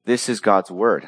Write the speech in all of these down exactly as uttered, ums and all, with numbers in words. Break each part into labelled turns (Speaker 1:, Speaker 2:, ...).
Speaker 1: This is God's word.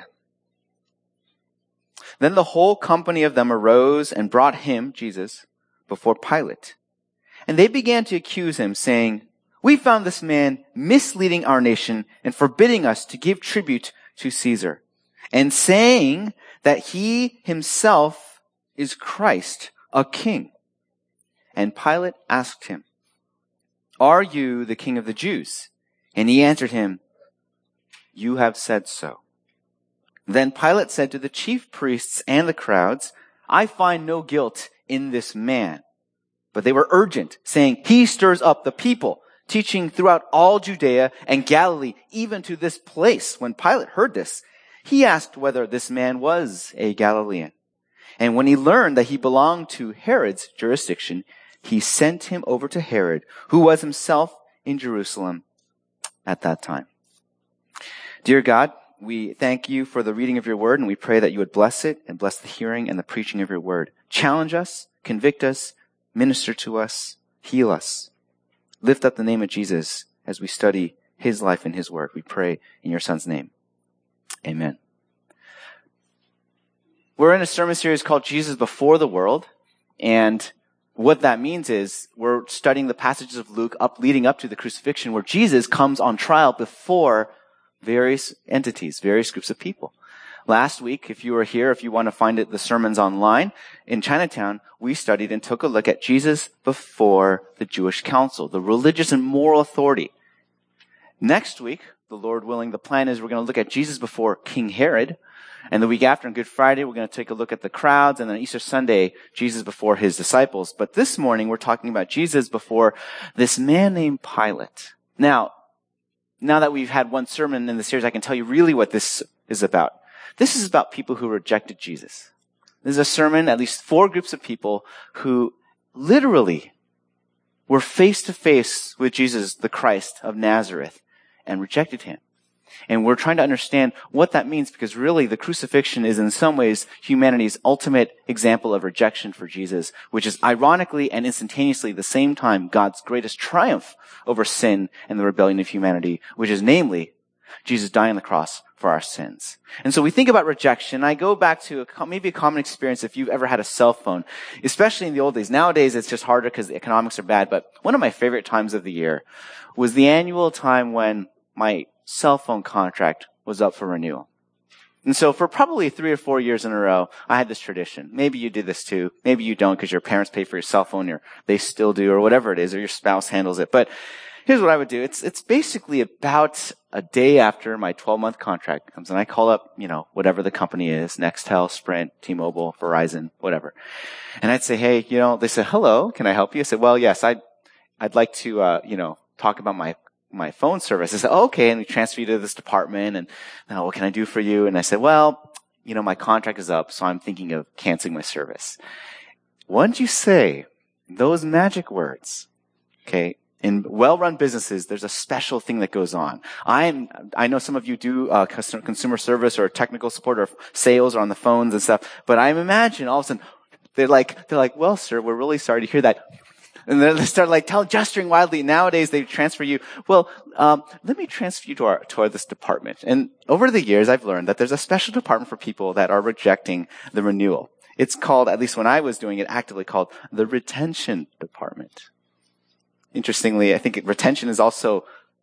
Speaker 1: Then the whole company of them arose and brought him, Jesus, before Pilate. And they began to accuse him, saying, "We found this man misleading our nation and forbidding us to give tribute to Caesar, and saying that he himself is Christ, a king." And Pilate asked him, "Are you the king of the Jews?" And he answered him, "You have said so." Then Pilate said to the chief priests and the crowds, "I find no guilt in this man." But they were urgent, saying, "He stirs up the people, teaching throughout all Judea and Galilee, even to this place." When Pilate heard this, he asked whether this man was a Galilean. And when he learned that he belonged to Herod's jurisdiction, he sent him over to Herod, who was himself in Jerusalem at that time. Dear God, we thank you for the reading of your word, and we pray that you would bless it and bless the hearing and the preaching of your word. Challenge us, convict us, minister to us, heal us. Lift up the name of Jesus as we study his life and his work. We pray in your son's name. Amen. We're in a sermon series called Jesus Before the World, and what that means is we're studying the passages of Luke up leading up to the crucifixion, where Jesus comes on trial before various entities, various groups of people. Last week, if you were here, if you want to find it, the sermons online, in Chinatown, we studied and took a look at Jesus before the Jewish council, the religious and moral authority. Next week, the Lord willing, the plan is we're going to look at Jesus before King Herod. And the week after, on Good Friday, we're going to take a look at the crowds. And then Easter Sunday, Jesus before his disciples. But this morning, we're talking about Jesus before this man named Pilate. Now, now that we've had one sermon in the series, I can tell you really what this is about. This is about people who rejected Jesus. This is a sermon, at least four groups of people who literally were face to face with Jesus, the Christ of Nazareth, and rejected him. And we're trying to understand what that means, because really the crucifixion is in some ways humanity's ultimate example of rejection for Jesus, which is ironically and instantaneously at the same time God's greatest triumph over sin and the rebellion of humanity, which is namely Jesus dying on the cross for our sins. And so we think about rejection. I go back to a, maybe a common experience if you've ever had a cell phone, especially in the old days. Nowadays it's just harder because the economics are bad, but one of my favorite times of the year was the annual time when my cell phone contract was up for renewal. And so for probably three or four years in a row, I had this tradition. Maybe you did this too. Maybe you don't because your parents pay for your cell phone, or they still do, or whatever it is, or your spouse handles it. But here's what I would do. It's, it's basically about a day after my twelve-month contract comes, and I call up, you know, whatever the company is, Nextel, Sprint, T-Mobile, Verizon, whatever. And I'd say, hey, you know, they said, hello, can I help you? I said, well, yes, I'd, I'd like to, uh, you know, talk about my my phone service. I said, oh, okay. And we transfer you to this department, and now what can I do for you? And I said, well, you know, my contract is up, so I'm thinking of canceling my service. Once you say those magic words, okay, in well-run businesses, there's a special thing that goes on. I'm, I know some of you do uh, consumer service or technical support or sales or on the phones and stuff, but I imagine all of a sudden they're like, they're like, well, sir, we're really sorry to hear that. And then they start like tell, gesturing wildly. Nowadays, they transfer you. Well, um, let me transfer you to our, to our, this department. And over the years, I've learned that there's a special department for people that are rejecting the renewal. It's called, at least when I was doing it, actively called the retention department. Interestingly, I think retention is also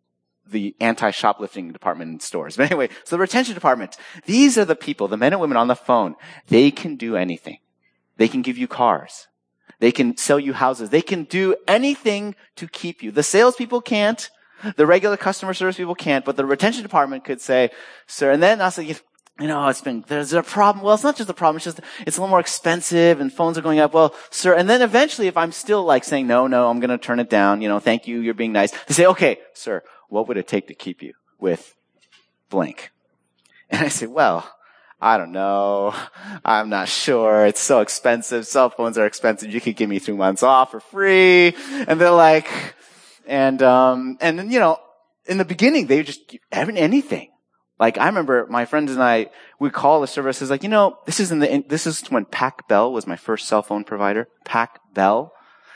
Speaker 1: the anti-shoplifting department in stores. But anyway, so the retention department, these are the people, the men and women on the phone. They can do anything. They can give you cars. They can sell you houses. They can do anything to keep you. The salespeople can't. The regular customer service people can't. But the retention department could say, sir, and then I'll say, you know, it's been, there's a problem. Well, it's not just a problem. It's just, it's a little more expensive and phones are going up. Well, sir, and then eventually if I'm still like saying, no, no, I'm going to turn it down. You know, thank you. You're being nice. They say, okay, sir, what would it take to keep you with blank? And I say, well, I don't know. I'm not sure. It's so expensive. Cell phones are expensive. You could give me three months off for free. And they're like, and, um, and then, you know, in the beginning, they would just give anything. Like, I remember my friends and I, we call the services like, you know, this is in the, this is when Pac Bell was my first cell phone provider. Pac Bell.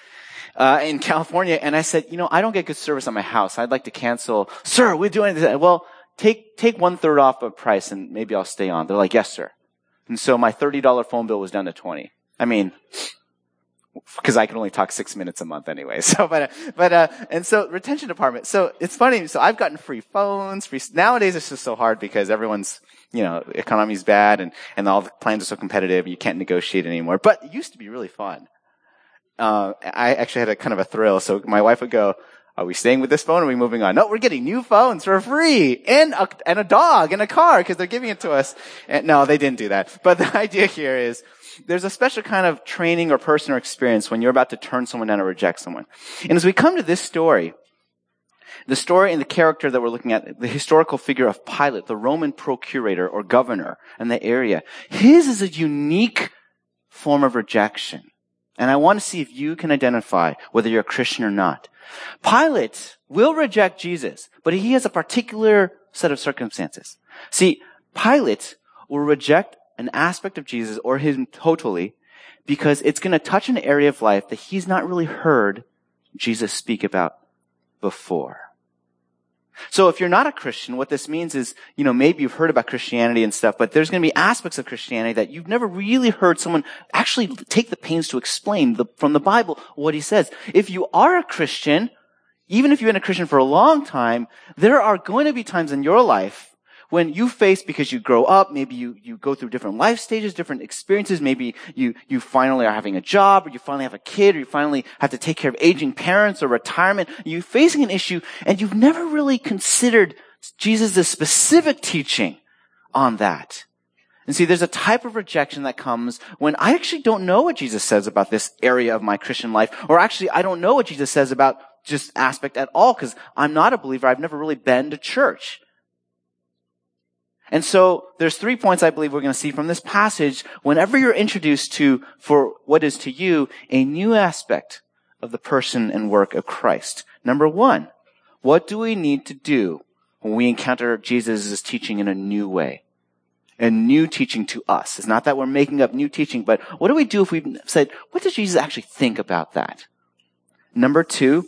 Speaker 1: Uh, in California. And I said, you know, I don't get good service at my house. I'd like to cancel. Sir, we're doing this. Well, take, take one third off of price and maybe I'll stay on. They're like, yes, sir. And so my thirty dollars phone bill was down to twenty. I mean, because I can only talk six minutes a month anyway. So, but, but, uh, and so retention department. So it's funny. So I've gotten free phones, free, nowadays it's just so hard because everyone's, you know, economy's bad and, and all the plans are so competitive. You can't negotiate anymore. But it used to be really fun. Uh, I actually had a kind of a thrill. So my wife would go, are we staying with this phone or are we moving on? No, we're getting new phones for free and a, and a dog and a car because they're giving it to us. And no, they didn't do that. But the idea here is there's a special kind of training or person or experience when you're about to turn someone down or reject someone. And as we come to this story, the story and the character that we're looking at, the historical figure of Pilate, the Roman procurator or governor in the area, his is a unique form of rejection. And I want to see if you can identify whether you're a Christian or not. Pilate will reject Jesus, but he has a particular set of circumstances. See, Pilate will reject an aspect of Jesus or him totally because it's going to touch an area of life that he's not really heard Jesus speak about before. So if you're not a Christian, what this means is, you know, maybe you've heard about Christianity and stuff, but there's going to be aspects of Christianity that you've never really heard someone actually take the pains to explain the, from the Bible what he says. If you are a Christian, even if you've been a Christian for a long time, there are going to be times in your life when you face, because you grow up, maybe you, you go through different life stages, different experiences, maybe you, you finally are having a job, or you finally have a kid, or you finally have to take care of aging parents or retirement, you're facing an issue, and you've never really considered Jesus' specific teaching on that. And see, there's a type of rejection that comes when I actually don't know what Jesus says about this area of my Christian life, or actually I don't know what Jesus says about just aspect at all, because I'm not a believer, I've never really been to church. And so there's three points I believe we're going to see from this passage whenever you're introduced to, for what is to you, a new aspect of the person and work of Christ. Number one, what do we need to do when we encounter Jesus' teaching in a new way? A new teaching to us. It's not that we're making up new teaching, but what do we do if we've said, what does Jesus actually think about that? Number two,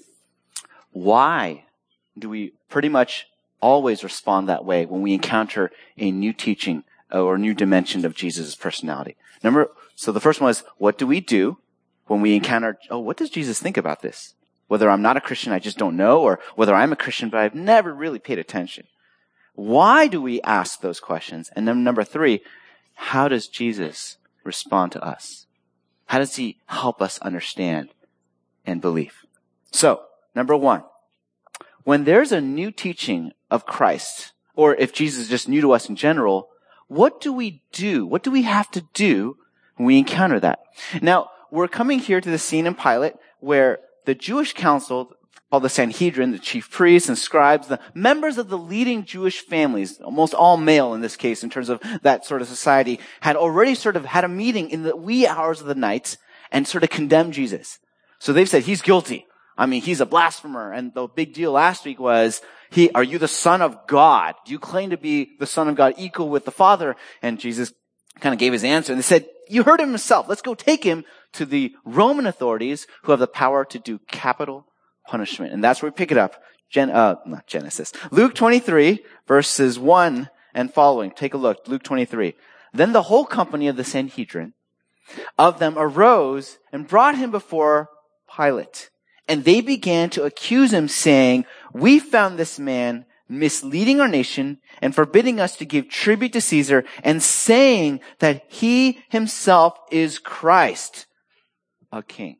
Speaker 1: why do we pretty much always respond that way when we encounter a new teaching or a new dimension of Jesus' personality? Number, so the first one is, what do we do when we encounter, oh, what does Jesus think about this? Whether I'm not a Christian, I just don't know, or whether I'm a Christian, but I've never really paid attention. Why do we ask those questions? And then number three, how does Jesus respond to us? How does he help us understand and believe? So, number one, when there's a new teaching of Christ, or if Jesus is just new to us in general, what do we do? What do we have to do when we encounter that? Now, we're coming here to the scene in Pilate where the Jewish council, called the Sanhedrin, the chief priests and scribes, the members of the leading Jewish families, almost all male in this case in terms of that sort of society, had already sort of had a meeting in the wee hours of the night and sort of condemned Jesus. So they've said, he's guilty. I mean, he's a blasphemer. And the big deal last week was, he, are you the Son of God? Do you claim to be the Son of God equal with the Father? And Jesus kind of gave his answer. And they said, you heard him himself. Let's go take him to the Roman authorities who have the power to do capital punishment. And that's where we pick it up. Gen, uh, not Genesis. Luke twenty-three, verses one and following. Take a look. Luke twenty-three. Then the whole company of the Sanhedrin of them arose and brought him before Pilate. And they began to accuse him, saying, we found this man misleading our nation and forbidding us to give tribute to Caesar and saying that he himself is Christ, a king.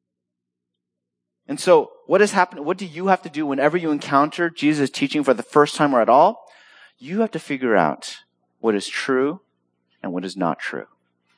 Speaker 1: And so what has happened? What do you have to do whenever you encounter Jesus' teaching for the first time or at all? You have to figure out what is true and what is not true.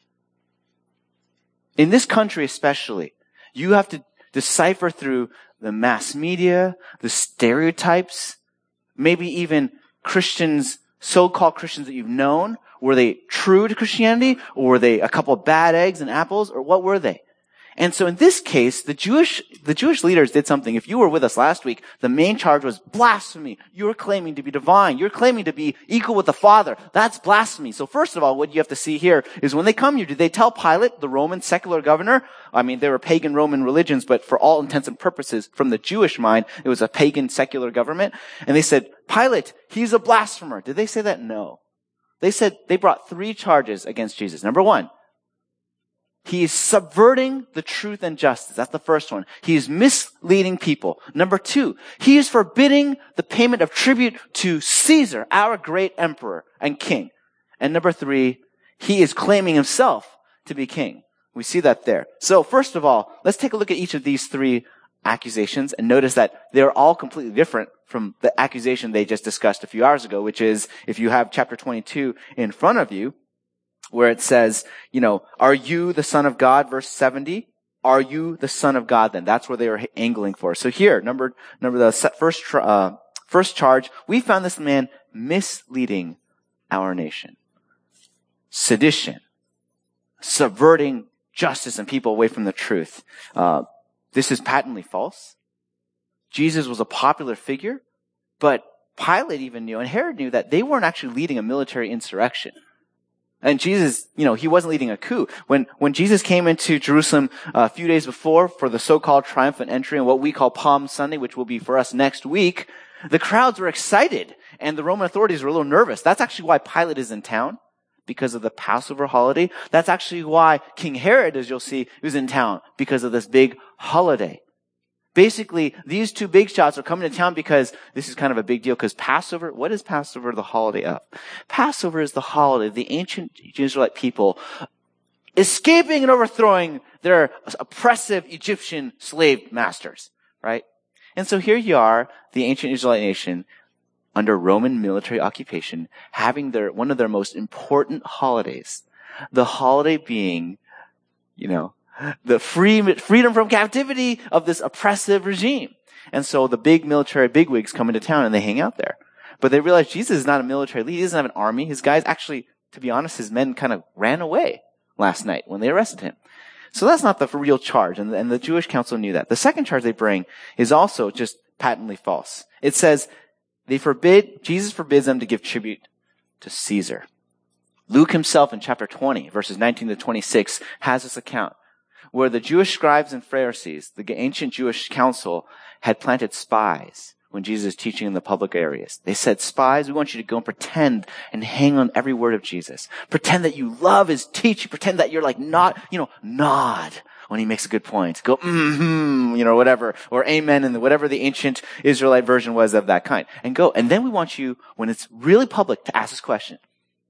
Speaker 1: In this country especially, you have to decipher through the mass media, the stereotypes, maybe even Christians, so-called Christians that you've known. Were they true to Christianity? Or were they a couple of bad eggs and apples? Or what were they? And so in this case, the Jewish, the Jewish leaders did something. If you were with us last week, the main charge was blasphemy. You're claiming to be divine. You're claiming to be equal with the Father. That's blasphemy. So first of all, what you have to see here is when they come here, did they tell Pilate, the Roman secular governor? I mean, they were pagan Roman religions, but for all intents and purposes, from the Jewish mind, it was a pagan secular government. And they said, Pilate, he's a blasphemer. Did they say that? No. They said, they brought three charges against Jesus. Number one, he is subverting the truth and justice. That's the first one. He is misleading people. Number two, he is forbidding the payment of tribute to Caesar, our great emperor and king. And number three, he is claiming himself to be king. We see that there. So first of all, let's take a look at each of these three accusations and notice that they're all completely different from the accusation they just discussed a few hours ago, which is if you have chapter twenty-two in front of you, where it says, you know, are you the Son of God? Verse seventy. Are you the Son of God then? That's where they were angling for. So here, number, number the first, uh, first charge, we found this man misleading our nation. Sedition. Subverting justice and people away from the truth. Uh, this is patently false. Jesus was a popular figure, but Pilate even knew, and Herod knew that they weren't actually leading a military insurrection. And Jesus, you know, he wasn't leading a coup. When, when Jesus came into Jerusalem uh, a few days before for the so-called triumphant entry and what we call Palm Sunday, which will be for us next week, the crowds were excited and the Roman authorities were a little nervous. That's actually why Pilate is in town, because of the Passover holiday. That's actually why King Herod, as you'll see, was in town, because of this big holiday. Basically, these two big shots are coming to town because this is kind of a big deal, because Passover, what is Passover the holiday of? Passover is the holiday of the ancient Israelite people escaping and overthrowing their oppressive Egyptian slave masters, right? And so here you are, the ancient Israelite nation, under Roman military occupation, having their, one of their most important holidays. The holiday being, you know, the free, freedom from captivity of this oppressive regime. And so the big military bigwigs come into town and they hang out there. But they realize Jesus is not a military leader. He doesn't have an army. His guys actually, to be honest, his men kind of ran away last night when they arrested him. So that's not the real charge. And, and the Jewish council knew that. The second charge they bring is also just patently false. It says they forbid, Jesus forbids them to give tribute to Caesar. Luke himself in chapter twenty, verses nineteen to twenty-six, has this account where the Jewish scribes and Pharisees, the ancient Jewish council, had planted spies when Jesus was teaching in the public areas. They said, spies, we want you to go and pretend and hang on every word of Jesus. Pretend that you love his teaching. Pretend that you're like not, you know, nod when he makes a good point. Go, mm-hmm, you know, whatever, or amen, and whatever the ancient Israelite version was of that kind. And go. And then we want you, when it's really public, to ask this question.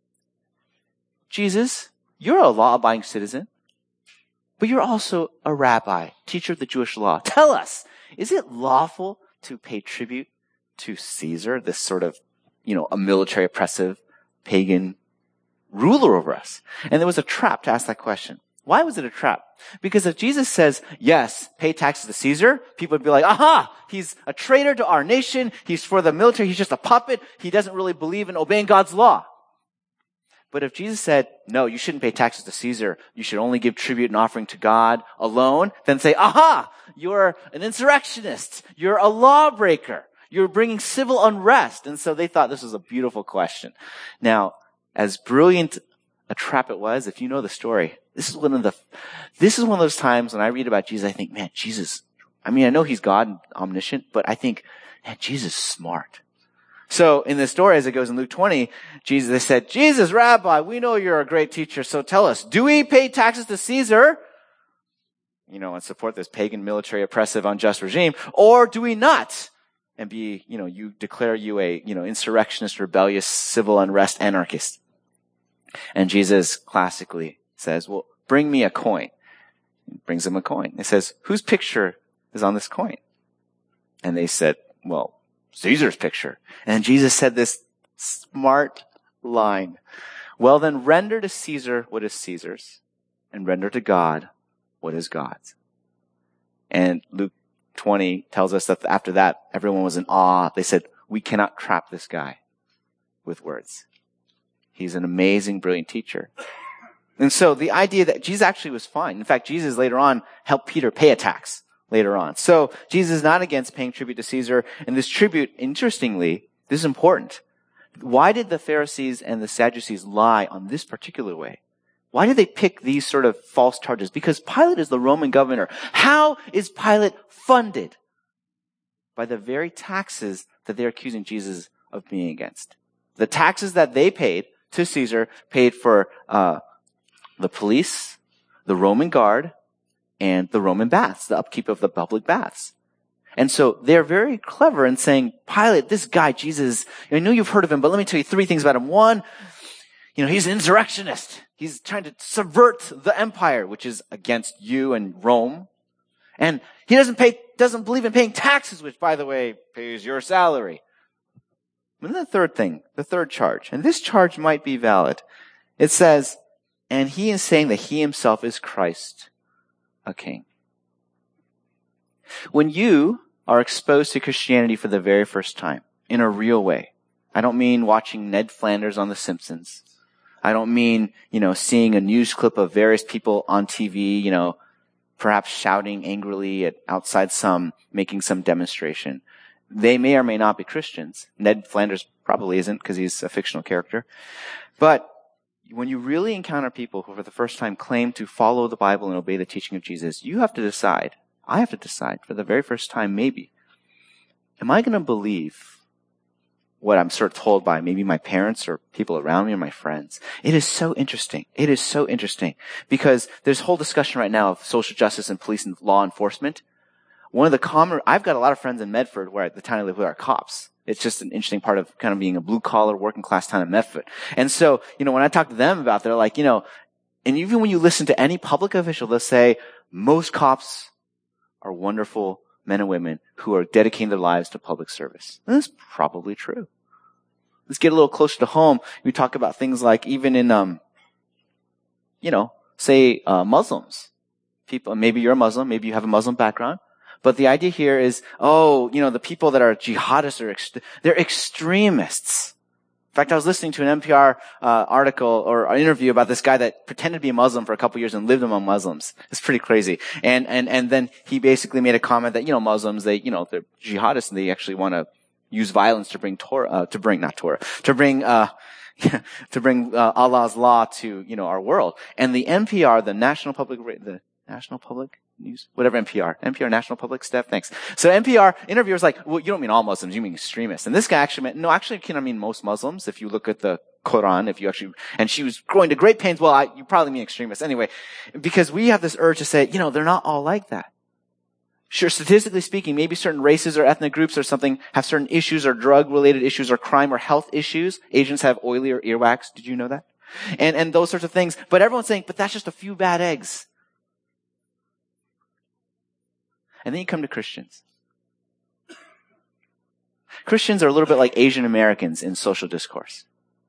Speaker 1: Jesus, you're a law-abiding citizen. But you're also a rabbi, teacher of the Jewish law. Tell us, is it lawful to pay tribute to Caesar, this sort of, you know, a military oppressive pagan ruler over us? And there was a trap to ask that question. Why was it a trap? Because if Jesus says, yes, pay taxes to Caesar, people would be like, aha, he's a traitor to our nation. He's for the military. He's just a puppet. He doesn't really believe in obeying God's law. But if Jesus said, no, you shouldn't pay taxes to Caesar, you should only give tribute and offering to God alone, then say, aha, you're an insurrectionist. You're a lawbreaker. You're bringing civil unrest. And so they thought this was a beautiful question. Now, as brilliant a trap it was, if you know the story, this is one of the, this is one of those times when I read about Jesus, I think, man, Jesus, I mean, I know he's God and omniscient, but I think, man, Jesus is smart. So in the story, as it goes in Luke twenty, Jesus, they said, Jesus, Rabbi, we know you're a great teacher, so tell us, do we pay taxes to Caesar, you know, and support this pagan, military, oppressive, unjust regime, or do we not? And be, you know, you declare you a, you know, insurrectionist, rebellious, civil unrest, anarchist. And Jesus classically says, well, bring me a coin. He brings them a coin. He says, whose picture is on this coin? And they said, well, Caesar's picture. And Jesus said this smart line. Well, then render to Caesar what is Caesar's, and render to God what is God's. And Luke twenty tells us that after that, everyone was in awe. They said, we cannot trap this guy with words. He's an amazing, brilliant teacher. And so the idea that Jesus actually was fine. In fact, Jesus later on helped Peter pay a tax later on. So Jesus is not against paying tribute to Caesar. And this tribute, interestingly, this is important. Why did the Pharisees and the Sadducees lie on this particular way? Why did they pick these sort of false charges? Because Pilate is the Roman governor. How is Pilate funded? By the very taxes that they're accusing Jesus of being against. The taxes that they paid to Caesar paid for uh the police, the Roman guard, and the Roman baths, the upkeep of the public baths. And so they're very clever in saying, Pilate, this guy, Jesus, I know you've heard of him, but let me tell you three things about him. One, you know, he's an insurrectionist. He's trying to subvert the empire, which is against you and Rome. And he doesn't pay, doesn't believe in paying taxes, which, by the way, pays your salary. And then the third thing, the third charge, and this charge might be valid. It says, and he is saying that he himself is Christ, a king. When you are exposed to Christianity for the very first time, in a real way, I don't mean watching Ned Flanders on The Simpsons. I don't mean, you know, seeing a news clip of various people on T V, you know, perhaps shouting angrily at outside some, making some demonstration. They may or may not be Christians. Ned Flanders probably isn't because he's a fictional character. But when you really encounter people who for the first time claim to follow the Bible and obey the teaching of Jesus, you have to decide, I have to decide for the very first time maybe, am I going to believe what I'm sort of told by maybe my parents or people around me or my friends? It is so interesting. It is so interesting because there's a whole discussion right now of social justice and police and law enforcement. One of the common, I've got a lot of friends in Medford where at the town I live who are cops. It's just an interesting part of kind of being a blue collar working class town in Medford. And so, you know, when I talk to them about, they're like, you know, and even when you listen to any public official, they'll say most cops are wonderful men and women who are dedicating their lives to public service. And that's probably true. Let's get a little closer to home. We talk about things like even in, um, you know, say, uh, Muslims. People, maybe you're a Muslim, maybe you have a Muslim background. But the idea here is, oh, you know, the people that are jihadists are, ext- they're extremists. In fact, I was listening to an N P R uh, article or an interview about this guy that pretended to be a Muslim for a couple years and lived among Muslims. It's pretty crazy. And, and, and then he basically made a comment that, you know, Muslims, they, you know, they're jihadists and they actually want to use violence to bring Torah, uh, to bring, not Torah, to bring, uh, to bring, uh, Allah's law to, you know, our world. And the N P R, the National Public, the National Public News, whatever N P R, N P R, National Public Staff, thanks. So N P R interviewer's like, well, you don't mean all Muslims, you mean extremists. And this guy actually meant, no, actually, can I mean most Muslims? If you look at the Quran, if you actually, and she was going to great pains, well, I, you probably mean extremists. Anyway, because we have this urge to say, you know, they're not all like that. Sure, statistically speaking, maybe certain races or ethnic groups or something have certain issues or drug-related issues or crime or health issues. Asians have oilier earwax. Did you know that? And, and those sorts of things. But everyone's saying, but that's just a few bad eggs. And then you come to Christians. Christians are a little bit like Asian Americans in social discourse.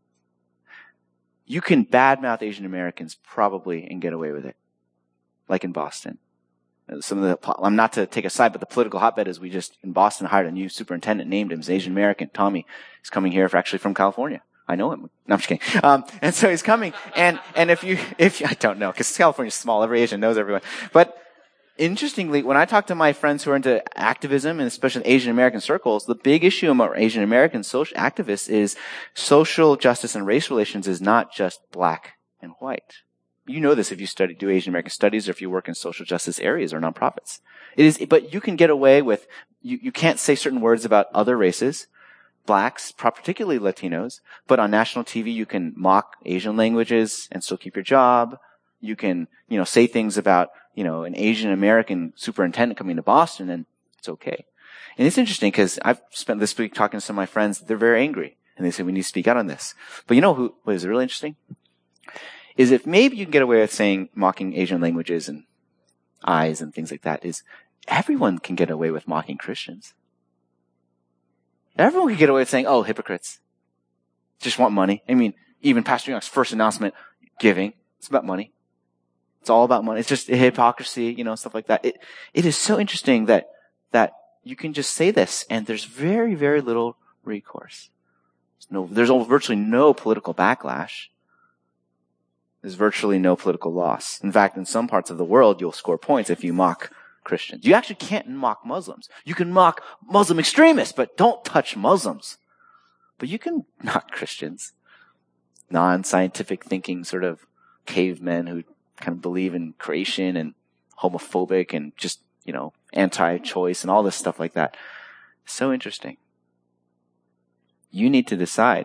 Speaker 1: You can badmouth Asian Americans probably and get away with it. Like in Boston. Some of the, I'm not to take a side, but the political hotbed is we just, in Boston, hired a new superintendent, named him, he's Asian American. Tommy is coming here, for actually from California. I know him. No, I'm just kidding. Um, and so he's coming. And, and if you, if you, I don't know, because California's small, every Asian knows everyone. But interestingly, when I talk to my friends who are into activism, and especially in Asian American circles, the big issue among Asian American social activists is social justice and race relations is not just black and white. You know this if you study, do Asian American studies or if you work in social justice areas or nonprofits. It is, but you can get away with, you, you can't say certain words about other races, blacks, particularly Latinos, but on national T V you can mock Asian languages and still keep your job. You can, you know, say things about, you know, an Asian American superintendent coming to Boston and it's okay. And it's interesting because I've spent this week talking to some of my friends, they're very angry and they say we need to speak out on this. But you know who, what is really interesting? Is if maybe you can get away with saying, mocking Asian languages and eyes and things like that, is everyone can get away with mocking Christians. Everyone can get away with saying, oh, hypocrites. Just want money. I mean, even Pastor Young's first announcement, giving, it's about money. It's all about money. It's just hypocrisy, you know, stuff like that. It, it is so interesting that, that you can just say this and there's very, very little recourse. There's no, there's virtually no political backlash. there's virtually no political loss. In fact, in some parts of the world, you'll score points if you mock Christians. You actually can't mock Muslims. You can mock Muslim extremists, but don't touch Muslims. But you can mock Christians. Non-scientific thinking sort of cavemen who kind of believe in creation and homophobic and just, you know, anti-choice and all this stuff like that. So interesting. You need to decide.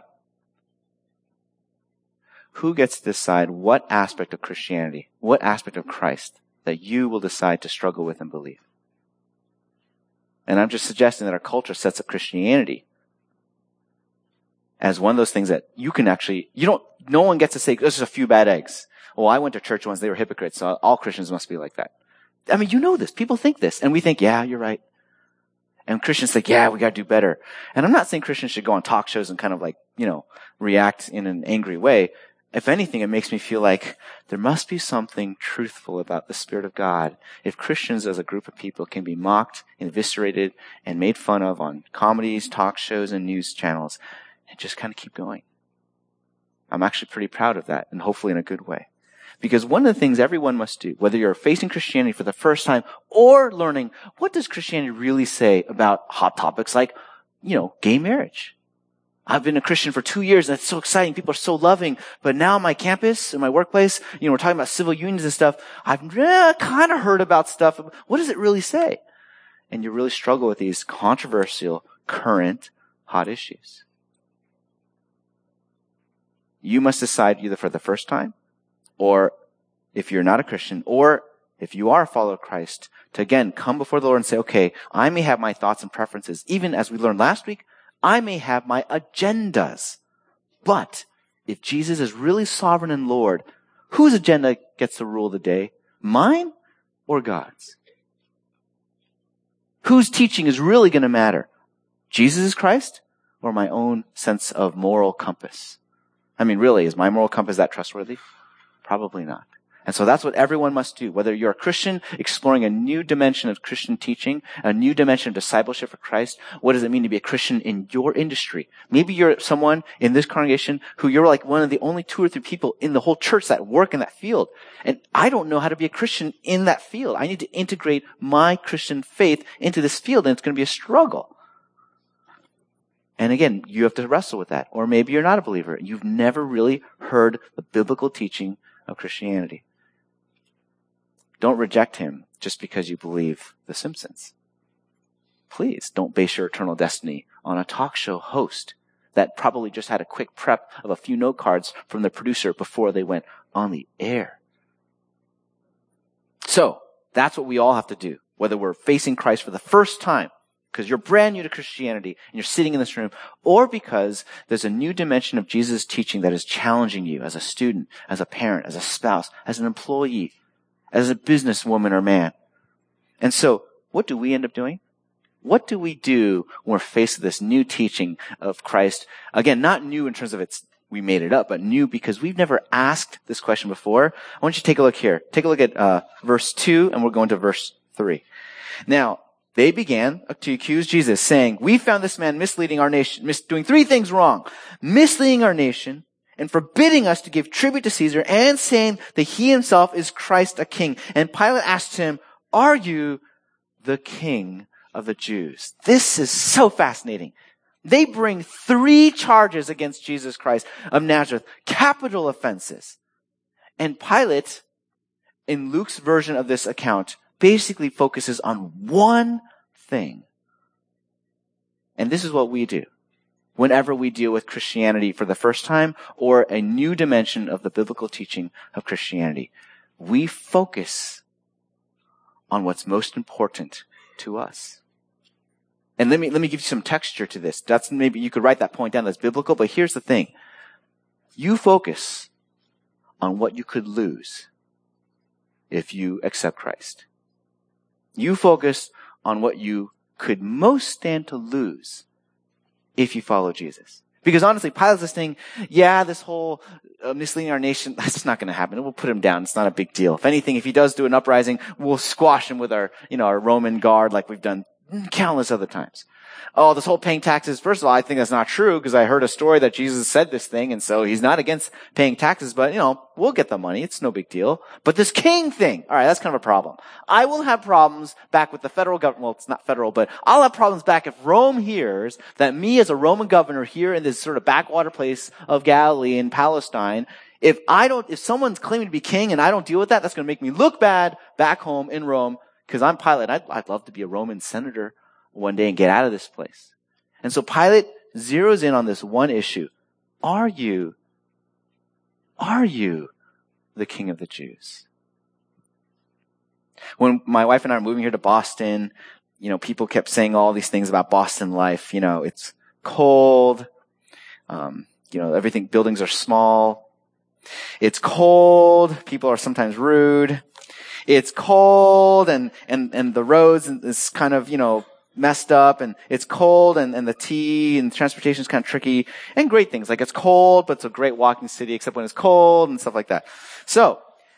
Speaker 1: Who gets to decide what aspect of Christianity, what aspect of Christ that you will decide to struggle with and believe? And I'm just suggesting that our culture sets up Christianity as one of those things that you can actually, you don't, no one gets to say, there's a few bad eggs. Well, I went to church once, they were hypocrites, so all Christians must be like that. I mean, you know this. People think this. And we think, yeah, you're right. And Christians think, yeah, we got to do better. And I'm not saying Christians should go on talk shows and kind of like, you know, react in an angry way. If anything, it makes me feel like there must be something truthful about the Spirit of God if Christians as a group of people can be mocked, eviscerated, and made fun of on comedies, talk shows, and news channels, and just kind of keep going. I'm actually pretty proud of that, and hopefully in a good way. Because one of the things everyone must do, whether you're facing Christianity for the first time or learning, what does Christianity really say about hot topics like, you know, gay marriage? I've been a Christian for two years and it's so exciting. People are so loving. But now on my campus, in my workplace, you know, we're talking about civil unions and stuff. I've eh, kind of heard about stuff. What does it really say? And you really struggle with these controversial, current, hot issues. You must decide either for the first time, or if you're not a Christian, or if you are a follower of Christ, to again come before the Lord and say, okay, I may have my thoughts and preferences. Even as we learned last week, I may have my agendas. But if Jesus is really sovereign and Lord, whose agenda gets to rule the day? Mine or God's? Whose teaching is really going to matter? Jesus Christ or my own sense of moral compass? I mean, really, is my moral compass that trustworthy? Probably not. And so that's what everyone must do. Whether you're a Christian exploring a new dimension of Christian teaching, a new dimension of discipleship for Christ, what does it mean to be a Christian in your industry? Maybe you're someone in this congregation who you're like one of the only two or three people in the whole church that work in that field. And I don't know how to be a Christian in that field. I need to integrate my Christian faith into this field, and it's going to be a struggle. And again, you have to wrestle with that. Or maybe you're not a believer. You've never really heard the biblical teaching of Christianity. Don't reject him just because you believe The Simpsons. Please don't base your eternal destiny on a talk show host that probably just had a quick prep of a few note cards from the producer before they went on the air. So, that's what we all have to do, whether we're facing Christ for the first time, because you're brand new to Christianity and you're sitting in this room, or because there's a new dimension of Jesus' teaching that is challenging you as a student, as a parent, as a spouse, as an employee, as a businesswoman or man. And so, what do we end up doing? What do we do when we're faced with this new teaching of Christ? Again, not new in terms of it's, we made it up, but new because we've never asked this question before. I want you to take a look here. Take a look at uh, verse two, and we're going to verse three. Now, they began to accuse Jesus, saying, we found this man misleading our nation, mis- doing three things wrong. Misleading our nation, and forbidding us to give tribute to Caesar, and saying that he himself is Christ, a king. And Pilate asked him, are you the king of the Jews? This is so fascinating. They bring three charges against Jesus Christ of Nazareth, capital offenses. And Pilate, in Luke's version of this account, basically focuses on one thing. And this is what we do whenever we deal with Christianity for the first time or a new dimension of the biblical teaching of Christianity. We focus on what's most important to us. And let me, let me give you some texture to this. That's maybe you could write that point down that's biblical, but here's the thing. You focus on what you could lose if you accept Christ. You focus on what you could most stand to lose if you follow Jesus. Because honestly, Pilate's listening, yeah, this whole uh, misleading our nation, that's just not going to happen. We'll put him down. It's not a big deal. If anything, if he does do an uprising, we'll squash him with our, you know, our Roman guard like we've done countless other times. Oh, this whole paying taxes, first of all, I think that's not true because I heard a story that Jesus said this thing, and so he's not against paying taxes, but, you know, we'll get the money. It's no big deal. But this king thing, all right, that's kind of a problem. I will have problems back with the federal government. Well, it's not federal, but I'll have problems back if Rome hears that me as a Roman governor here in this sort of backwater place of Galilee in Palestine, if I don't, if someone's claiming to be king and I don't deal with that, that's going to make me look bad back home in Rome because I'm Pilate. I'd, I'd love to be a Roman senator one day and get out of this place. And so Pilate zeroes in on this one issue. Are you, are you the king of the Jews? When my wife and I are moving here to Boston, you know, people kept saying all these things about Boston life. You know, it's cold. Um, you know, everything, buildings are small. It's cold. People are sometimes rude. It's cold and, and, and the roads is kind of, you know, messed up and it's cold and, and the tea and transportation is kind of tricky and great things. Like it's cold, but it's a great walking city except when it's cold and stuff like that. So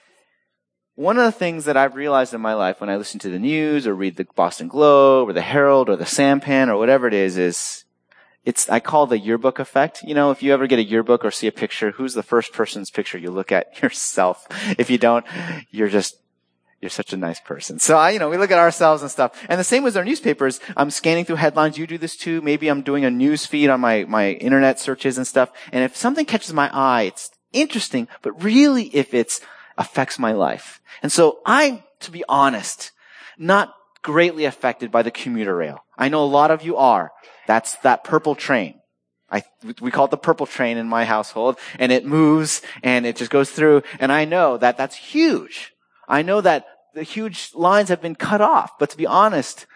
Speaker 1: one of the things that I've realized in my life when I listen to the news or read the Boston Globe or the Herald or the Sampan or whatever it is, is it's, I call the yearbook effect. You know, if you ever get a yearbook or see a picture, who's the first person's picture you look at? Yourself. If you don't, you're just You're such a nice person. So, I, you know, we look at ourselves and stuff. And the same with our newspapers. I'm scanning through headlines. You do this too. Maybe I'm doing a news feed on my, my internet searches and stuff. And if something catches my eye, it's interesting, but really if it affects my life. And so I'm, to be honest, not greatly affected by the commuter rail. I know a lot of you are. That's that purple train. I, we call it the purple train in my household. And it moves and it just goes through. And I know that that's huge. I know that the huge lines have been cut off, but to be honest,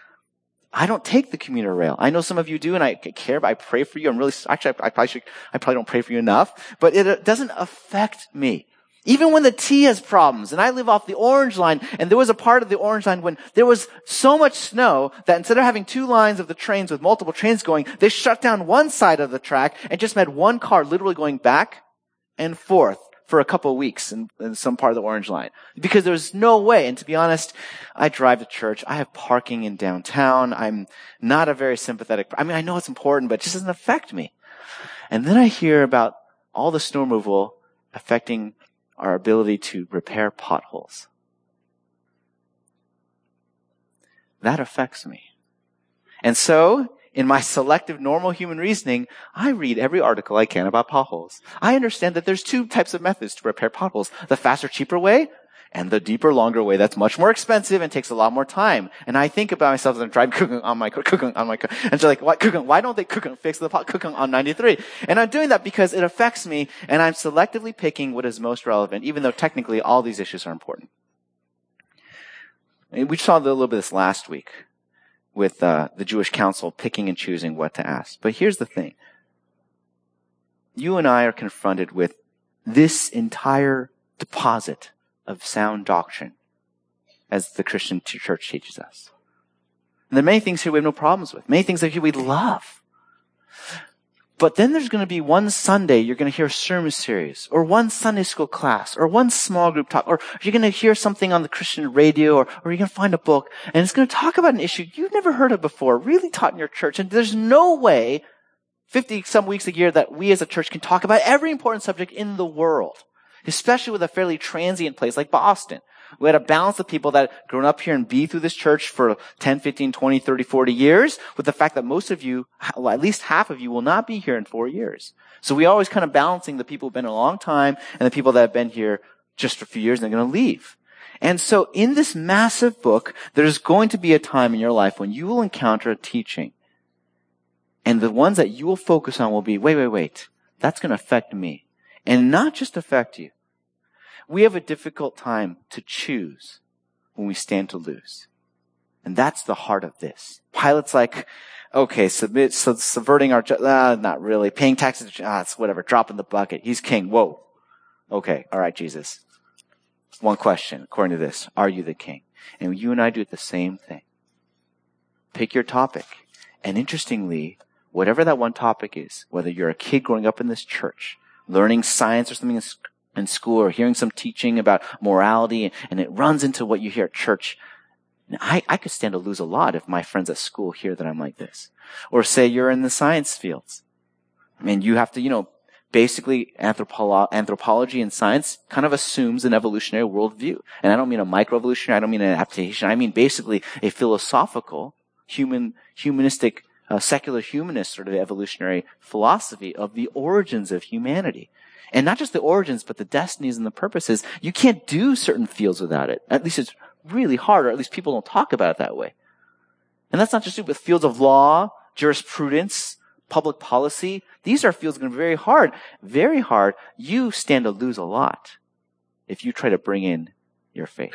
Speaker 1: I don't take the commuter rail. I know some of you do, and I care, but I pray for you. I'm really, actually, I probably should, I probably don't pray for you enough, but it doesn't affect me. Even when the T has problems, and I live off the Orange Line, and there was a part of the Orange Line when there was so much snow that instead of having two lines of the trains with multiple trains going, they shut down one side of the track and just had one car literally going back and forth for a couple of weeks in, in some part of the Orange Line. Because there's no way, and to be honest, I drive to church, I have parking in downtown, I'm not a very sympathetic, I mean, I know it's important, but it just doesn't affect me. And then I hear about all the snow removal affecting our ability to repair potholes. That affects me. And so, in my selective normal human reasoning, I read every article I can about potholes. I understand that there's two types of methods to repair potholes. The faster, cheaper way, and the deeper, longer way that's much more expensive and takes a lot more time. And I think about myself as I'm driving cooking on my cooking on my and so like, why cooking? Why don't they cooking fix the pot cooking on ninety-three? And I'm doing that because it affects me, and I'm selectively picking what is most relevant, even though technically all these issues are important. I mean, we saw a little bit of this last week with uh, the Jewish council picking and choosing what to ask. But here's the thing. You and I are confronted with this entire deposit of sound doctrine as the Christian church teaches us. And there are many things here we have no problems with. Many things that here we love. But then there's going to be one Sunday you're going to hear a sermon series, or one Sunday school class, or one small group talk, or you're going to hear something on the Christian radio, or, or you're going to find a book, and it's going to talk about an issue you've never heard of before, really taught in your church. And there's no way, fifty some weeks a year, that we as a church can talk about every important subject in the world, especially with a fairly transient place like Boston. We had a balance of people that had grown up here and be through this church for ten, fifteen, twenty, thirty, forty years, with the fact that most of you, well, at least half of you, will not be here in four years. So we always kind of balancing the people who've been a long time and the people that have been here just for a few years and they're going to leave. And so in this massive book, there's going to be a time in your life when you will encounter a teaching. And the ones that you will focus on will be, wait, wait, wait, that's going to affect me. And not just affect you. We have a difficult time to choose when we stand to lose. And that's the heart of this. Pilate's like, okay, submit, so subverting our, uh, not really, paying taxes, ah, it's whatever, drop in the bucket. He's king. Whoa. Okay, all right, Jesus. One question, according to this, are you the king? And you and I do the same thing. Pick your topic. And interestingly, whatever that one topic is, whether you're a kid growing up in this church, learning science or something in in school, or hearing some teaching about morality, and it runs into what you hear at church, Now, I, I could stand to lose a lot if my friends at school hear that I'm like this. Or say you're in the science fields. I mean, you have to, you know, basically anthropolo- anthropology and science kind of assumes an evolutionary worldview. And I don't mean a microevolutionary, I don't mean an adaptation. I mean basically a philosophical, human, humanistic, uh, secular humanist sort of evolutionary philosophy of the origins of humanity. And not just the origins, but the destinies and the purposes. You can't do certain fields without it. At least it's really hard, or at least people don't talk about it that way. And that's not just with fields of law, jurisprudence, public policy. These are fields that are going to be very hard. Very hard. You stand to lose a lot if you try to bring in your faith.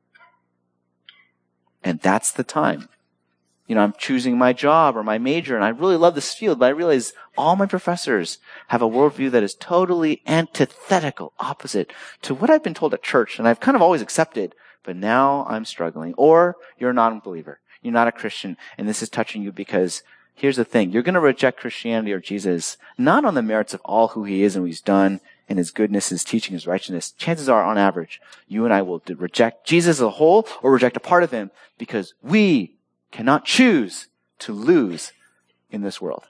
Speaker 1: And that's the time. You know, I'm choosing my job or my major, and I really love this field, but I realize all my professors have a worldview that is totally antithetical, opposite to what I've been told at church, and I've kind of always accepted, but now I'm struggling. Or you're a non-believer. You're not a Christian, and this is touching you because here's the thing. You're going to reject Christianity or Jesus, not on the merits of all who he is and what he's done and his goodness, his teaching, his righteousness. Chances are, on average, you and I will reject Jesus as a whole or reject a part of him because we cannot choose to lose in this world.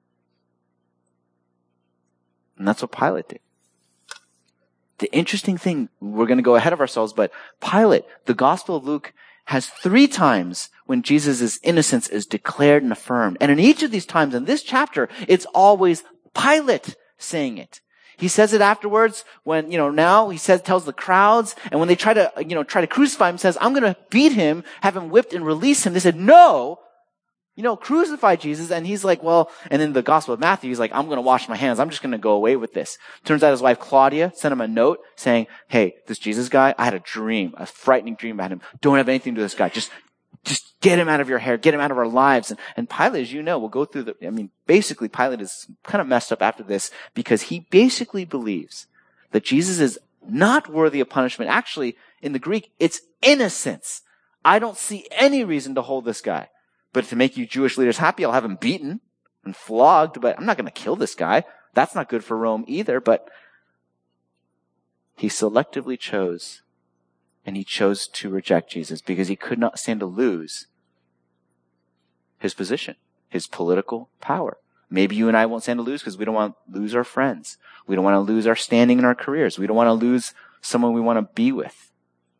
Speaker 1: And that's what Pilate did. The interesting thing, we're going to go ahead of ourselves, but Pilate, the Gospel of Luke, has three times when Jesus' innocence is declared and affirmed. And in each of these times, in this chapter, it's always Pilate saying it. He says it afterwards when, you know, now he says, tells the crowds, and when they try to, you know, try to crucify him, says, I'm going to beat him, have him whipped and release him. They said, no, you know, crucify Jesus. And he's like, well, and in the Gospel of Matthew, he's like, I'm going to wash my hands. I'm just going to go away with this. Turns out his wife Claudia sent him a note saying, hey, this Jesus guy, I had a dream, a frightening dream about him. Don't have anything to do with this guy. Just, just get him out of your hair, get him out of our lives. And, and Pilate, as you know, will go through the, I mean, basically Pilate is kind of messed up after this because he basically believes that Jesus is not worthy of punishment. Actually, in the Greek, it's innocence. I don't see any reason to hold this guy. But to make you Jewish leaders happy, I'll have him beaten and flogged, but I'm not going to kill this guy. That's not good for Rome either. But he selectively chose, and he chose to reject Jesus because he could not stand to lose his position, his political power. Maybe you and I won't stand to lose because we don't want to lose our friends. We don't want to lose our standing in our careers. We don't want to lose someone we want to be with.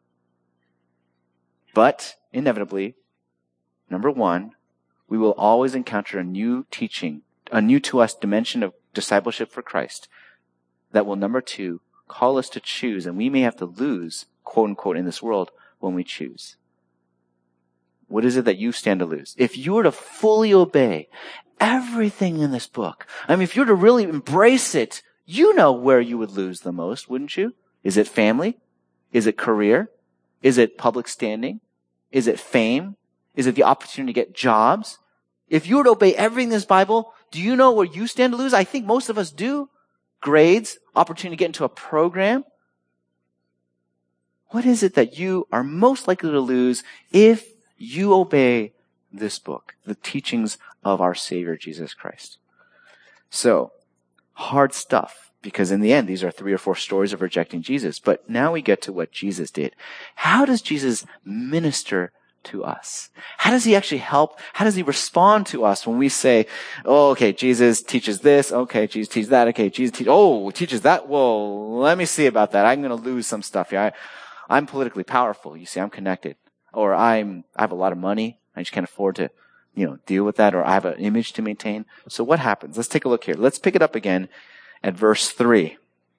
Speaker 1: But inevitably, number one, we will always encounter a new teaching, a new to us dimension of discipleship for Christ that will, number two, call us to choose, and we may have to lose, quote unquote, in this world when we choose. What is it that you stand to lose? If you were to fully obey everything in this book, I mean, if you were to really embrace it, you know where you would lose the most, wouldn't you? Is it family? Is it career? Is it public standing? Is it fame? Is it the opportunity to get jobs? If you were to obey everything in this Bible, do you know where you stand to lose? I think most of us do. Grades, opportunity to get into a program. What is it that you are most likely to lose if you obey this book, the teachings of our Savior, Jesus Christ? So, hard stuff, because in the end, these are three or four stories of rejecting Jesus. But now we get to what Jesus did. How does Jesus minister to us? How does he actually help? How does he respond to us when we say, oh, okay, Jesus teaches this. Okay, Jesus teaches that. Okay, Jesus teaches, oh, teaches that. Whoa, let me see about that. I'm going to lose some stuff here. I, I'm politically powerful. You see, I'm connected. Or I'm, I have a lot of money. I just can't afford to, you know, deal with that. Or I have an image to maintain. So what happens? Let's take a look here. Let's pick it up again at verse three.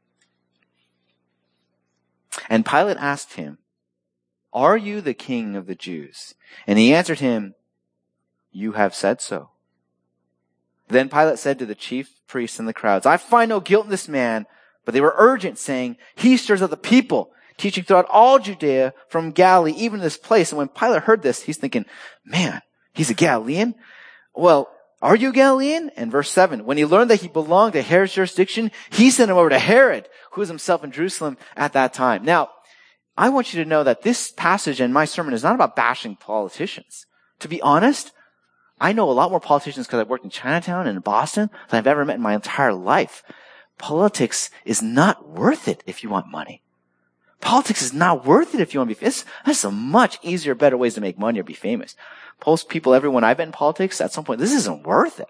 Speaker 1: And Pilate asked him, are you the king of the Jews? And he answered him, you have said so. Then Pilate said to the chief priests and the crowds, I find no guilt in this man. But they were urgent, saying, he stirs up the people, teaching throughout all Judea, from Galilee, even to this place. And when Pilate heard this, he's thinking, man, he's a Galilean? Well, are you a Galilean? And verse seven, when he learned that he belonged to Herod's jurisdiction, he sent him over to Herod, who was himself in Jerusalem at that time. Now, I want you to know that this passage and my sermon is not about bashing politicians. To be honest, I know a lot more politicians because I've worked in Chinatown and in Boston than I've ever met in my entire life. Politics is not worth it if you want money. Politics is not worth it if you want to be famous. That's a much easier, better ways to make money or be famous. Most people, everyone I've been in politics, at some point, this isn't worth it.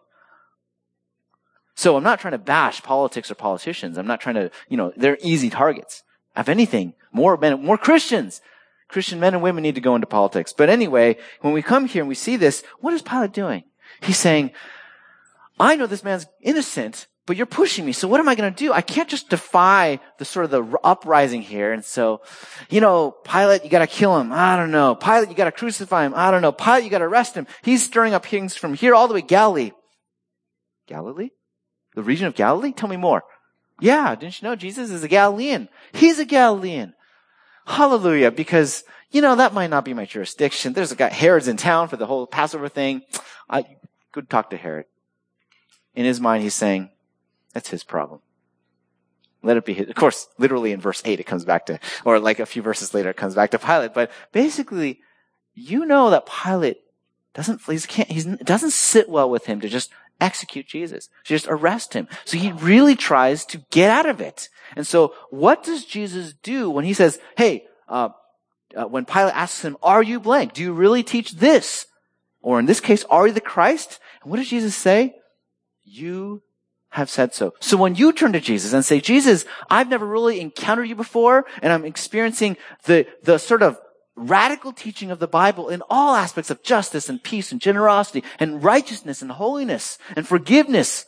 Speaker 1: So I'm not trying to bash politics or politicians. I'm not trying to, you know, they're easy targets. If anything, more men, more Christians, Christian men and women need to go into politics. But anyway, when we come here and we see this, what is Pilate doing? He's saying, I know this man's innocent, but you're pushing me. So what am I going to do? I can't just defy the sort of the uprising here. And so, you know, Pilate, you got to kill him. I don't know. Pilate, you got to crucify him. I don't know. Pilate, you got to arrest him. He's stirring up things from here all the way Galilee. Galilee? The region of Galilee? Tell me more. Yeah, didn't you know Jesus is a Galilean? He's a Galilean. Hallelujah. Because, you know, that might not be my jurisdiction. There's a guy, Herod's in town for the whole Passover thing. I could talk to Herod. In his mind, he's saying, that's his problem. Let it be his. Of course, literally in verse eight, it comes back to, or like a few verses later, it comes back to Pilate. But basically, you know that Pilate doesn't, he can't, he's, it doesn't sit well with him to just execute Jesus, to just arrest him. So he really tries to get out of it. And so what does Jesus do when he says, hey, uh, uh, when Pilate asks him, are you blank? Do you really teach this? Or in this case, are you the Christ? And what does Jesus say? You have said so. So when you turn to Jesus and say, Jesus, I've never really encountered you before, and I'm experiencing the, the sort of radical teaching of the Bible in all aspects of justice and peace and generosity and righteousness and holiness and forgiveness.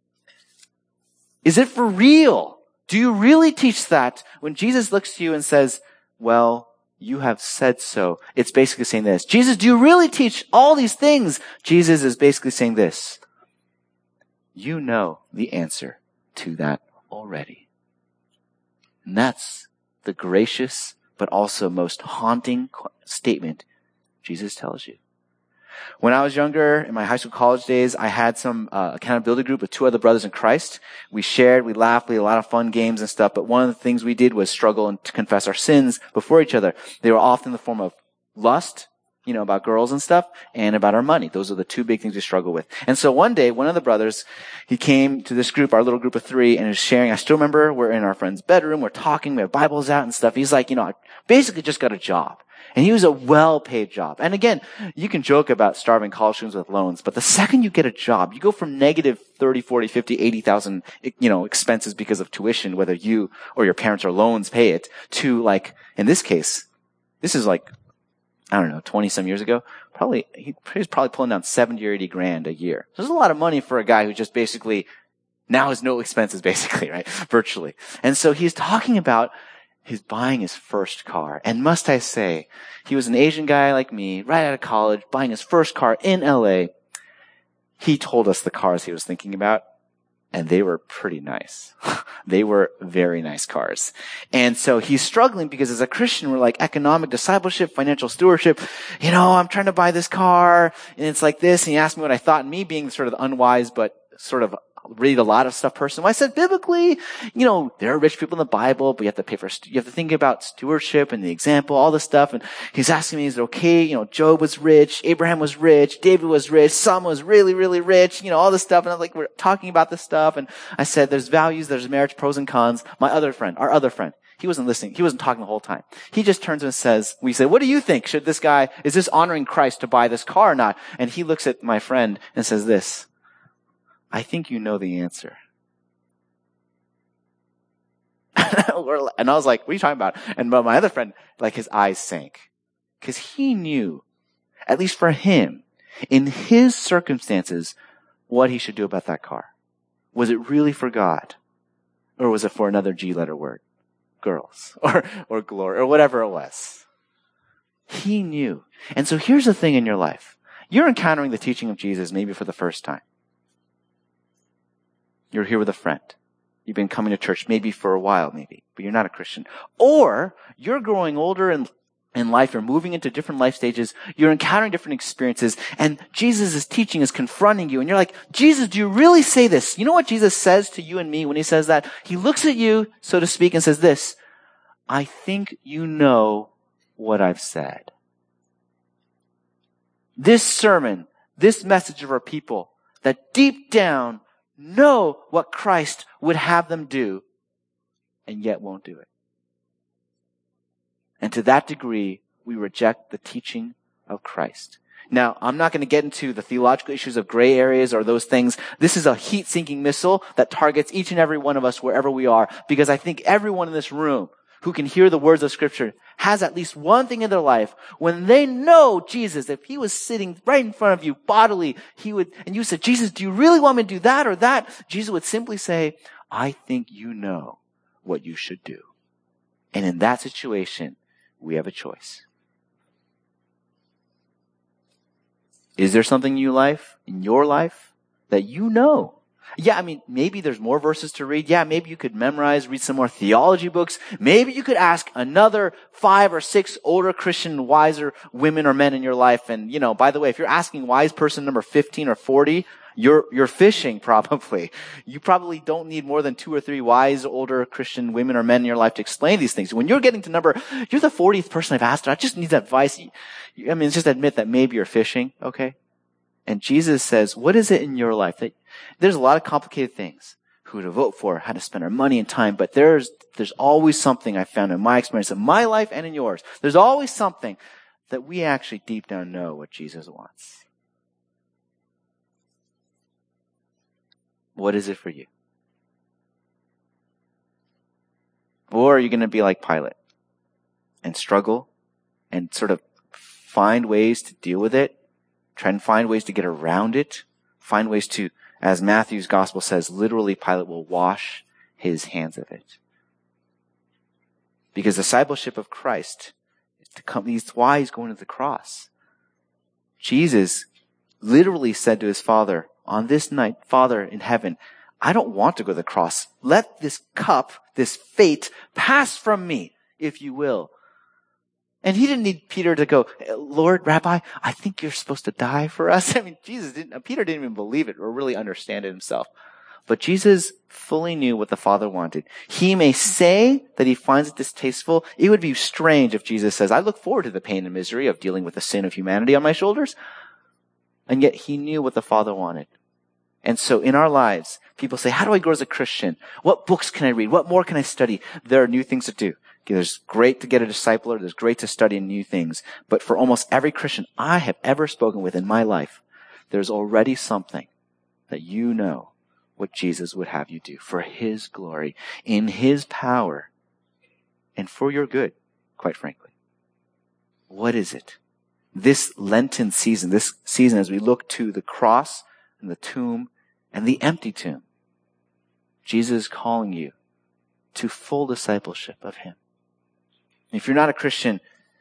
Speaker 1: Is it for real? Do you really teach that? When Jesus looks to you and says, well, you have said so, it's basically saying this. Jesus, do you really teach all these things? Jesus is basically saying this. You know the answer to that already. And that's the gracious but also most haunting statement Jesus tells you. When I was younger, in my high school, college days, I had some uh, accountability group with two other brothers in Christ. We shared, we laughed, we had a lot of fun games and stuff, but one of the things we did was struggle and to confess our sins before each other. They were often in the form of lust, you know, about girls and stuff, and about our money. Those are the two big things we struggle with. And so one day, one of the brothers, he came to this group, our little group of three, and he was sharing. I still remember we're in our friend's bedroom, we're talking, we have Bibles out and stuff. He's like, you know, I basically just got a job. And he was a well-paid job. And again, you can joke about starving college students with loans, but the second you get a job, you go from negative thirty, forty, fifty, eighty thousand, you know, expenses because of tuition, whether you or your parents or loans pay it, to like, in this case, this is like, I don't know, twenty some years ago, probably, he was probably pulling down seventy or eighty grand a year. So there's a lot of money for a guy who just basically now has no expenses, basically, right? Virtually. And so he's talking about his buying his first car. And must I say, he was an Asian guy like me, right out of college, buying his first car in L A. He told us the cars he was thinking about, and they were pretty nice. They were very nice cars. And so he's struggling because as a Christian, we're like economic discipleship, financial stewardship. You know, I'm trying to buy this car, and it's like this. And he asked me what I thought, and me being sort of the unwise, but sort of read a lot of stuff person. Well, I said, biblically, you know, there are rich people in the Bible, but you have to pay for, you have to think about stewardship and the example, all this stuff. And he's asking me, is it okay? You know, Job was rich, Abraham was rich, David was rich, Solomon was really, really rich, you know, all this stuff. And I'm like, we're talking about this stuff. And I said, there's values, there's marriage, pros and cons. My other friend, our other friend, he wasn't listening. He wasn't talking the whole time. He just turns and says, we say, what do you think? Should this guy, is this honoring Christ to buy this car or not? And he looks at my friend and says this, I think you know the answer. And I was like, what are you talking about? And my other friend, like his eyes sank. Because he knew, at least for him, in his circumstances, what he should do about that car. Was it really for God? Or was it for another G-letter word? Girls. Or, or glory. Or whatever it was. He knew. And so here's the thing in your life. You're encountering the teaching of Jesus maybe for the first time. You're here with a friend. You've been coming to church maybe for a while, maybe, but you're not a Christian. Or you're growing older in, in life. You're moving into different life stages. You're encountering different experiences. And Jesus' teaching is confronting you. And you're like, Jesus, do you really say this? You know what Jesus says to you and me when he says that? He looks at you, so to speak, and says this, I think you know what I've said. This sermon, this message of our people, that deep down know what Christ would have them do, and yet won't do it. And to that degree, we reject the teaching of Christ. Now, I'm not going to get into the theological issues of gray areas or those things. This is a heat-sinking missile that targets each and every one of us wherever we are, because I think everyone in this room who can hear the words of Scripture has at least one thing in their life when they know Jesus. If he was sitting right in front of you bodily, he would, and you said, Jesus, do you really want me to do that or that? Jesus would simply say, I think you know what you should do. And in that situation, we have a choice. Is there something in your life, in your life, that you know? Yeah, I mean, maybe there's more verses to read. Yeah, maybe you could memorize, read some more theology books. Maybe you could ask another five or six older Christian, wiser women or men in your life. And, you know, by the way, if you're asking wise person number fifteen or forty, you're, you're fishing probably. You probably don't need more than two or three wise, older Christian women or men in your life to explain these things. When you're getting to number, you're the fortieth person I've asked, I just need advice. I mean, just admit that maybe you're fishing, okay? And Jesus says, what is it in your life that, there's a lot of complicated things, who to vote for, how to spend our money and time, but there's, there's always something I found in my experience, in my life and in yours. There's always something that we actually deep down know what Jesus wants. What is it for you? Or are you going to be like Pilate and struggle and sort of find ways to deal with it, try and find ways to get around it, find ways to, as Matthew's gospel says, literally Pilate will wash his hands of it. Because discipleship of Christ is to come, he's why he's going to the cross. Jesus literally said to his Father on this night, Father in heaven, I don't want to go to the cross. Let this cup, this fate, pass from me, if you will. And he didn't need Peter to go, Lord, Rabbi, I think you're supposed to die for us. I mean, Jesus didn't, Peter didn't even believe it or really understand it himself. But Jesus fully knew what the Father wanted. He may say that he finds it distasteful. It would be strange if Jesus says, I look forward to the pain and misery of dealing with the sin of humanity on my shoulders. And yet he knew what the Father wanted. And so in our lives, people say, how do I grow as a Christian? What books can I read? What more can I study? There are new things to do. There's great to get a discipler. There's great to study new things. But for almost every Christian I have ever spoken with in my life, there's already something that you know what Jesus would have you do for his glory, in his power, and for your good, quite frankly. What is it? This Lenten season, this season as we look to the cross and the tomb and the empty tomb, Jesus is calling you to full discipleship of him. If you're not a Christian,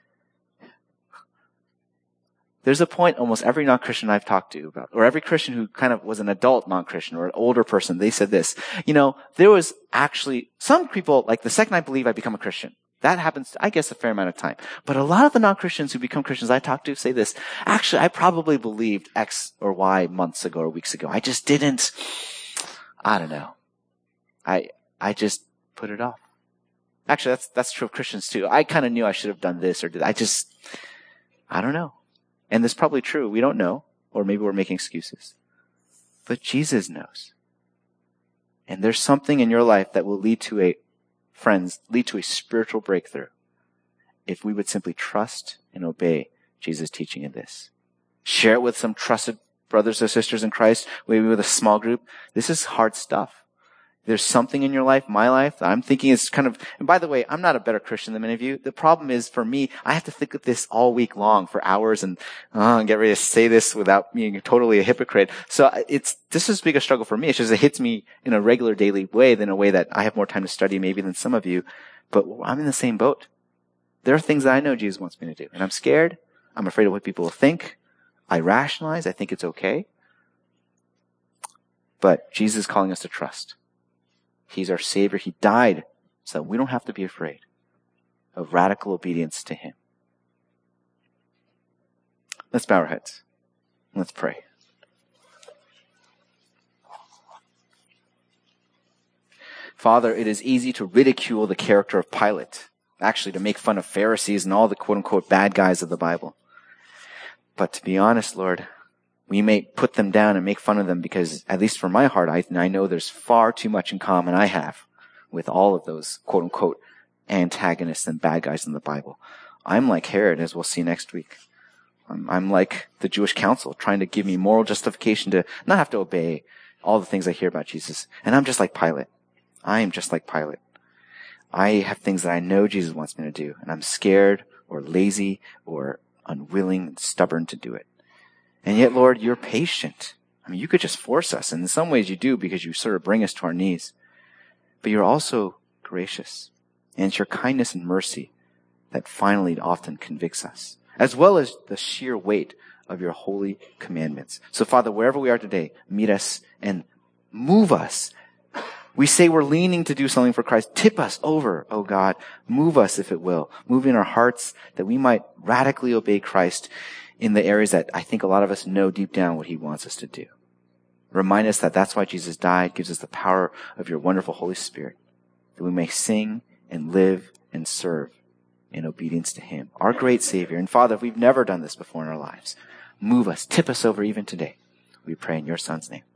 Speaker 1: there's a point almost every non-Christian I've talked to about, or every Christian who kind of was an adult non-Christian or an older person, they said this, you know, there was actually some people, like the second I believe I become a Christian. That happens, I guess, a fair amount of time. But a lot of the non-Christians who become Christians I talk to say this, actually, I probably believed X or Y months ago or weeks ago. I just didn't, I don't know. I, I just put it off. Actually, that's, that's true of Christians too. I kind of knew I should have done this or did I just, I don't know. And that's probably true. We don't know. Or maybe we're making excuses. But Jesus knows. And there's something in your life that will lead to a, friends, lead to a spiritual breakthrough if we would simply trust and obey Jesus' teaching in this. Share it with some trusted brothers or sisters in Christ, maybe with a small group. This is hard stuff. There's something in your life, my life, that I'm thinking is kind of, and by the way, I'm not a better Christian than many of you. The problem is for me, I have to think of this all week long for hours and, uh, and get ready to say this without being totally a hypocrite. So it's, this is a bigger struggle for me. It's just, it hits me in a regular daily way than a way that I have more time to study maybe than some of you. But I'm in the same boat. There are things that I know Jesus wants me to do. And I'm scared. I'm afraid of what people will think. I rationalize. I think it's okay. But Jesus is calling us to trust. He's our Savior. He died so that we don't have to be afraid of radical obedience to him. Let's bow our heads. Let's pray. Father, it is easy to ridicule the character of Pilate, actually to make fun of Pharisees and all the quote-unquote bad guys of the Bible. But to be honest, Lord, we may put them down and make fun of them because, at least for my heart, I, I know there's far too much in common I have with all of those quote-unquote antagonists and bad guys in the Bible. I'm like Herod, as we'll see next week. I'm, I'm like the Jewish council, trying to give me moral justification to not have to obey all the things I hear about Jesus. And I'm just like Pilate. I am just like Pilate. I have things that I know Jesus wants me to do, and I'm scared or lazy or unwilling and stubborn to do it. And yet, Lord, you're patient. I mean, you could just force us, and in some ways you do because you sort of bring us to our knees. But you're also gracious, and it's your kindness and mercy that finally often convicts us, as well as the sheer weight of your holy commandments. So, Father, wherever we are today, meet us and move us. We say we're leaning to do something for Christ. Tip us over, oh God. Move us, if it will. Move in our hearts that we might radically obey Christ in the areas that I think a lot of us know deep down what he wants us to do. Remind us that that's why Jesus died, gives us the power of your wonderful Holy Spirit, that we may sing and live and serve in obedience to him, our great Savior. And Father, if we've never done this before in our lives, move us, tip us over even today. We pray in your Son's name.